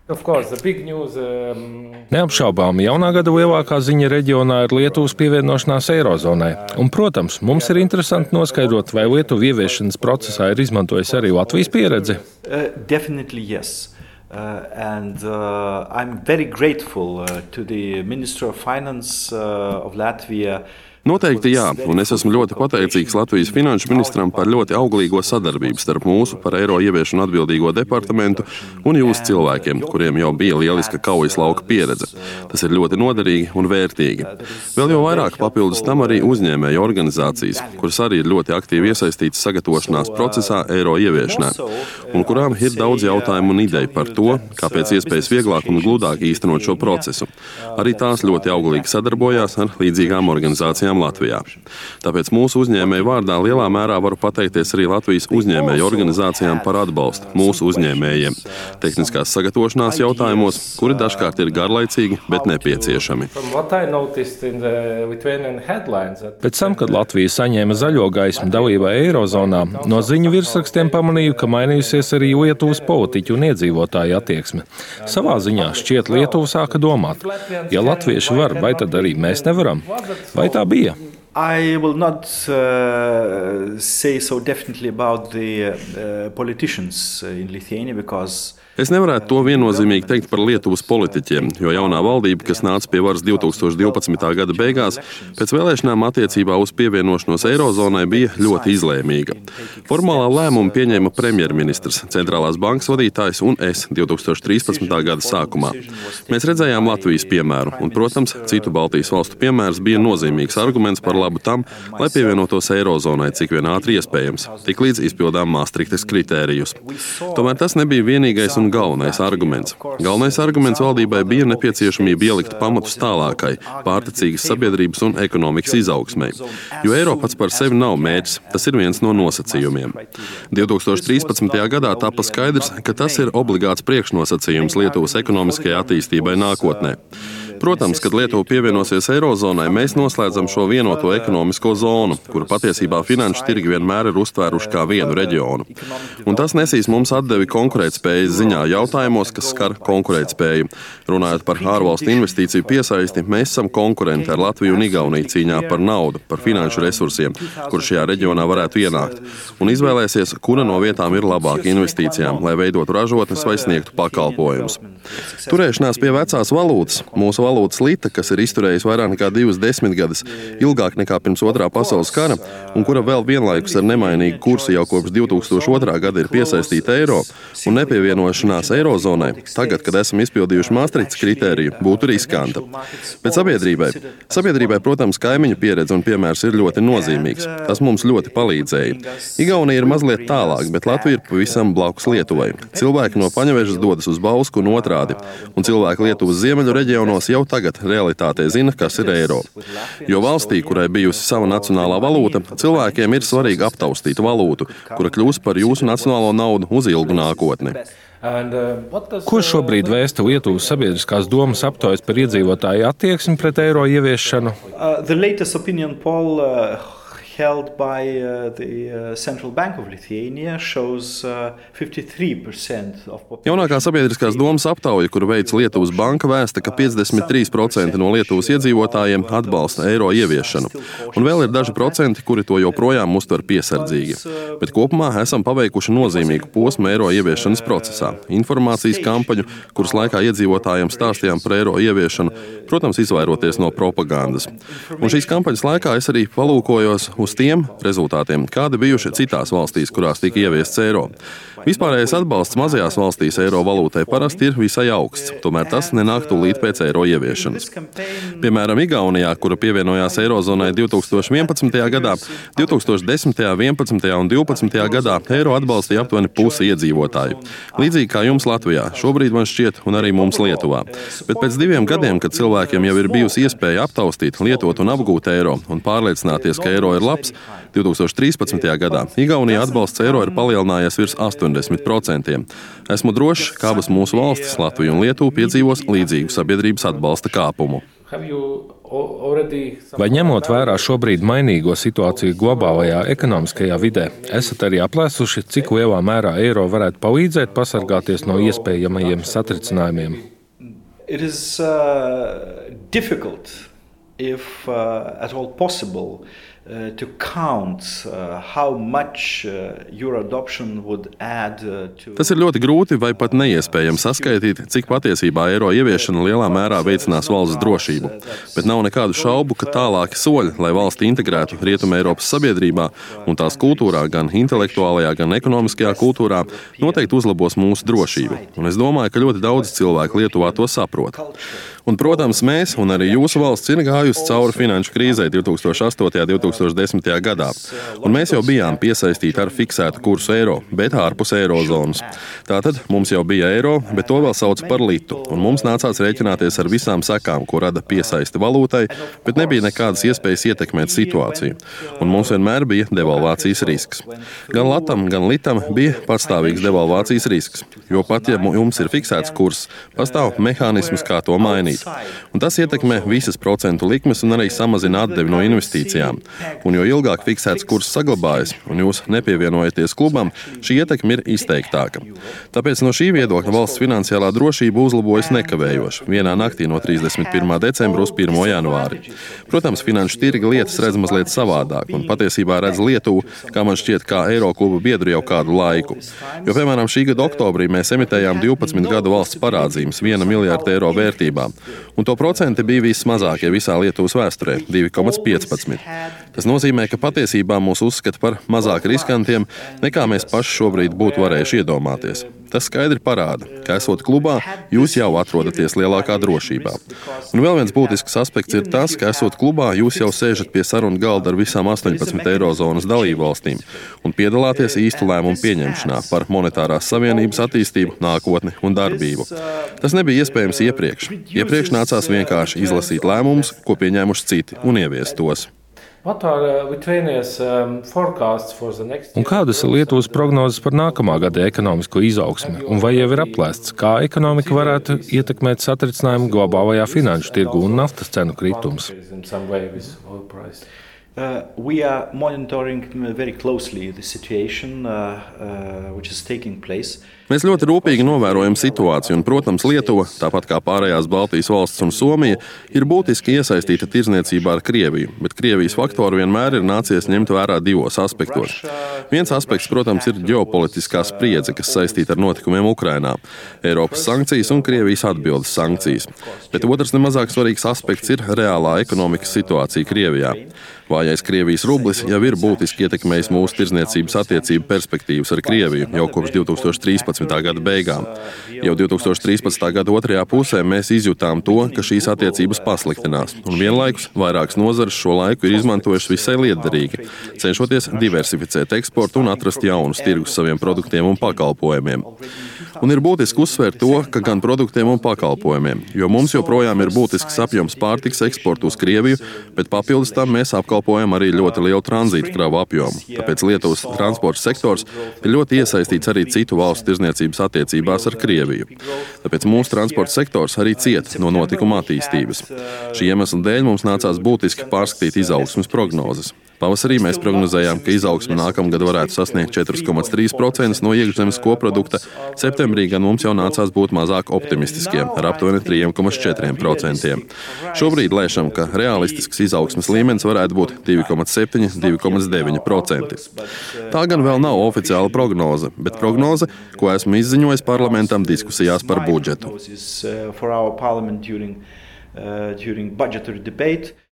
Neapšaubāmi jaunā gada lielākā ziņa reģionā ir Lietuvas pievienošanās Eirozonai. Un, protams, mums ir interesanti noskaidrot, vai Lietuva ieviešanas procesā ir izmantojusi arī Latvijas pieredzi. Definitely yes. I'm very grateful to the Minister of Finance of Latvia. Noteikti jā, un es esmu ļoti pateicīgs Latvijas finanšu ministram par ļoti auglīgo sadarbību starp mūsu par eiro ieviešanu atbildīgo departamentu un jūsu cilvēkiem, kuriem jau bija lieliska kaujas lauka pieredze. Tas ir ļoti noderīgi un vērtīgi. Vēl jau vairāk papildus tam arī uzņēmēju organizācijas, kuras arī ir ļoti aktīvi iesaistītas sagatavošanās procesā eiro ieviešanā, un kurām ir daudz jautājumu un ideju par to, kā pēc iespējas vieglāk un gludāk īstenot šo procesu. Arī tās ļoti auglīgi sadarbojās ar līdzīgām organizācijām Latvijā. Tāpēc mūsu uzņēmēju vārdā lielā mērā varu pateikties arī Latvijas uzņēmēju organizācijām par atbalstu mūsu uzņēmējiem tehniskās sagatavošanās jautājumos, kuri dažkārt ir garlaicīgi, bet nepieciešami. Pēc tam, kad Latvija saņēma zaļo gaismu dalībai Eirozonā, no ziņu virsrakstiem pamanīju, ka mainījusies arī Lietuvas politiķu un iedzīvotāju attieksme. Savā ziņā šķiet Lietuva sāka domāt, ja latvieši var, vai tad arī mēs nevaram? Vai tā bija? I will not say so definitely about the politicians in Lithuania because Es nevarētu to viennozīmīgi teikt par Lietuvas politiķiem, jo jaunā valdība, kas nāca pie varas 2012. gada beigās, pēc vēlēšanām attiecībā uz pievienošanos Eirozonai bija ļoti izlēmīga. Formālā lēmuma pieņēma premjerministrs, centrālās bankas vadītājs un es 2013. gada sākumā. Mēs redzējām Latvijas piemēru, un, protams, citu Baltijas valstu piemērs bija nozīmīgs arguments par labu tam, lai pievienotos Eirozonai cik vien ātri iespējams, tiklīdz izpildām Maastrichtas kritērijus. Tomēr tas nebija vienīgais un galvenais arguments. Galvenais arguments valdībai bija nepieciešamība ielikt pamatus tālākai, pārticīgas sabiedrības un ekonomikas izaugsmei. Jo eiro pats par sevi nav mērķis, tas ir viens no nosacījumiem. 2013. gadā tāpa skaidrs, ka tas ir obligāts priekšnosacījums Lietuvas ekonomiskajai attīstībai nākotnē. Protams, kad Lietuva pievienosies Eirozonai, mēs noslēdzam šo vienoto ekonomisko zonu, kuru patiesībā finanšu tirgi vienmēr ir uztvēruši kā vienu reģionu. Un tas nesīs mums atdevi konkurētspējas ziņā jautājumos, kas skar konkurētspēju. Runājot par ārvalstu investīciju piesaisti, mēs esam konkurenti ar Latviju un Igauniju cīņā par naudu, par finanšu resursiem, kur šajā reģionā varētu ienākt, un izvēlēsies, kura no vietām ir labāka investīcijām, lai veidotu ražotnes vai sniegtu pakalpojumus. Turēšanās pie vecās valūtas, mūsu valūtas lita, kas ir izturējusi vairāk nekā 2 desmitgades, ilgāk nekā pirms Otrā pasaules kara, un kura vēl vienlaikus ar nemainīgu kursu jau kopš 2002. Gada ir piesaistīta eiro un nepievienošanās Eirozonai, tagad, kad esam izpildījuši Maastrichtas kritēriju, būtu riskanta. Bet sabiedrībai, protams, kaimiņu pieredze un piemērs ir ļoti nozīmīgs. Tas mums ļoti palīdzēja. Igaunija ir mazliet tālāk, bet Latvija ir pavisam blakus Lietuvai. Cilvēki no Paņevežas dodas uz Bausku un otrādi, un cilvēki Lietuvas ziemeļu reģionos jau tagad realitātē zina, kas ir eiro. Jo valstī, kurai bijusi sava nacionālā valūta, cilvēkiem ir svarīgi aptaustīt valūtu, kura kļūs par jūsu nacionālo naudu uz ilgu nākotni. Ko šobrīd vēsta Lietuvas sabiedriskās domas aptaujas par iedzīvotāju attieksmi pret eiro ieviešanu? The latest opinion poll held by the Central Bank of Lithuania shows 53% of population. Jaunākā sabiedriskās domas aptauja, kuru veids Lietuvas banka, vēsta, ka 53% no Lietuvas iedzīvotājiem atbalsta eiro ieviešanu. Un vēl ir daži procenti, kuri to joprojām uztver piesardzīgi. Bet kopumā esam paveikuši nozīmīgu posmu eiro ieviešanas procesā. Informācijas kampaņu, kuras laikā iedzīvotājiem stāstījām par eiro ieviešanu, protams, izvairoties no propagandas. Un šīs kampaņas laikā es arī palūkojos uz tiem rezultātiem, kādi bijuši citās valstīs, kurās tika ieviests eiro. Vispārējais atbalsts mazajās valstīs eiro valūtai parasti ir visai augsts, tomēr tas nenāk tūlīt pēc eiro ieviešanas. Piemēram, Igaunijā, kura pievienojās Eirozonai 2011. gadā, 2010., 11. un 12. gadā eiro atbalstīja aptuveni pusi iedzīvotāju. Līdzīgi kā jums Latvijā, šobrīd man šķiet, un arī mums Lietuvā. Bet pēc 2 gadiem, kad cilvēkiem jau ir bijusi iespēja aptaustīt, lietot un apgūt eiro un pārliecināties, ka eiro ir labs, 2013. gadā Igaunijā atbalsts eiro ir palielinājies virs 80%. Esmu drošs, ka abas mūsu valstis, Latvija un Lietuva, piedzīvos līdzīgu sabiedrības atbalsta kāpumu. Vai ņemot vērā šobrīd mainīgo situāciju globālajā ekonomiskajā vidē, esat arī aplēsuši, cik lielā mērā eiro varētu palīdzēt pasargāties no iespējamajiem satricinājumiem? It is difficult, if at all possible, to count how much euro adoption would add to. Tas ir ļoti grūti vai pat neiespējami saskaitīt, cik patiesībā eiro ieviešana lielā mērā veicinās valsts drošību. Bet nav nekādu šaubu, ka tālāki soļi, lai valsti integrētu Rietumē Eiropas sabiedrībā un tās kultūrā, gan intelektuālajā, gan ekonomiskajā kultūrā, noteikti uzlabos mūsu drošību. Un es domāju, ka ļoti daudz cilvēku Lietuvā to saprot. Un, protams, mēs un arī jūsu valsts ir gājusi cauri finanšu krīzei 2008. un 2010. gadā. Un mēs jau bijām piesaistīti ar fiksētu kursu eiro, bet ārpus eirozonas. Tātad mums jau bija eiro, bet to vēl sauc par litu. Un mums nācās rēķināties ar visām sekām, ko rada piesaisti valūtai, bet nebija nekādas iespējas ietekmēt situāciju. Un mums vienmēr bija devalvācijas risks. Gan latam, gan litam bija pastāvīgs devalvācijas risks. Jo pat, ja jums ir fiksēts kurs, pastāv mehānisms, kā to mainīt. Un tas ietekmē visas procentu likmes un arī samazina atdevi no investīcijām. Un jo ilgāk fiksēts kurs saglabājas un jūs nepievienojaties klubam, šī ietekme ir izteiktāka. Tāpēc no šī viedokļa valsts finansiālā drošība uzlabojas nekavējoši, vienā naktī no 31. decembra uz 1. janvāri. Protams, finanšu tirgi lietas redz mazliet savādāk un patiesībā redz Lietuvu, kā man šķiet, kā Eiro kluba biedru jau kādu laiku. Jo, piemēram, šī gada oktobrī mēs emitējām 12 gadu valsts parādzīmes 1 miljārdu eiro vērtībā. Un to procenti bija vismazākie visā Lietuvas vēsturē - 2,15. Tas nozīmē, ka patiesībā mūs uzskata par mazāk riskantiem, nekā mēs paši šobrīd būtu varējuši iedomāties. Tas skaidri parāda, ka esot klubā, jūs jau atrodaties lielākā drošībā. Un vēl viens būtisks aspekts ir tas, ka esot klubā, jūs jau sēžat pie sarunu galda ar visām 18 eirozonas dalībvalstīm un piedalāties īstu lēmumu pieņemšanā par monetārās savienības attīstību, nākotni un darbību. Tas nebija iespējams iepriekš. Iepriekš nācās vienkārši izlasīt lēmumus, ko pieņēmuši citi, un ieviest tos. Un kādas ir Lietuvas prognozes par nākamā gada ekonomisko izaugsmi? Un vai jau ir aplēsts, kā ekonomika varētu ietekmēt satricinājumu globālajā finanšu tirgu un naftas cenu kritums? We are monitoring very closely the situation which is taking place. Mēs ļoti rūpīgi novērojam situāciju, un, protams, Lietuva, tāpat kā pārējās Baltijas valstis un Somija, ir būtiski iesaistīta tirdzniecībā ar Krieviju, bet Krievijas faktoru vienmēr ir nācies ņemt vērā divos aspektos. Viens aspekts, protams, ir ģeopolitiskā spriedze, kas saistīta ar notikumiem Ukrainā, Eiropas sankcijas un Krievijas atbildes sankcijas. Bet otrs nemazāk svarīgs aspekts ir reālā ekonomikas situācija Krievijā. Vājais Krievijas rublis jau ir būtiski ietekmējis mūsu tirdzniecības attiecību perspektīvas ar Krieviju jau kopš 2013. gada beigām. Jau 2013. gada otrajā pusē mēs izjutām to, ka šīs attiecības pasliktinās, un vienlaikus vairākas nozares šo laiku ir izmantojušas visai lietderīgi, cenšoties diversificēt eksportu un atrast jaunus tirgus saviem produktiem un pakalpojumiem. Un ir būtiski uzsvērt to, ka gan produktiem un pakalpojumiem, jo mums joprojām ir būtisks apjoms pārtikas eksportu uz Krieviju, bet papildus tam mēs apkalpojam arī ļoti lielu tranzītu kravu apjomu. Tāpēc Lietuvas transporta sektors ir ļoti iesaistīts arī citu valstu tirdzniecības attiecībās ar Krieviju. Tāpēc mūsu transporta sektors arī ciet no notikuma attīstības. Šī iemesla dēļ mums nācās būtiski pārskatīt izaugsmes prognozes. Pavasarī mēs prognozējām, ka izaugsme nākamgad varētu sasniegt 4,3% no iekšzemes koprodukta. Septembrī gan mums jau nācās būt mazāk optimistiskiem, ar aptuveni 3,4%. Šobrīd lēšam, ka realistisks izaugsmes līmenis varētu būt 2,7–2,9%. Tā gan vēl nav oficiāla prognoze, bet prognoze, ko esmu izziņojis parlamentam diskusijās par budžetu.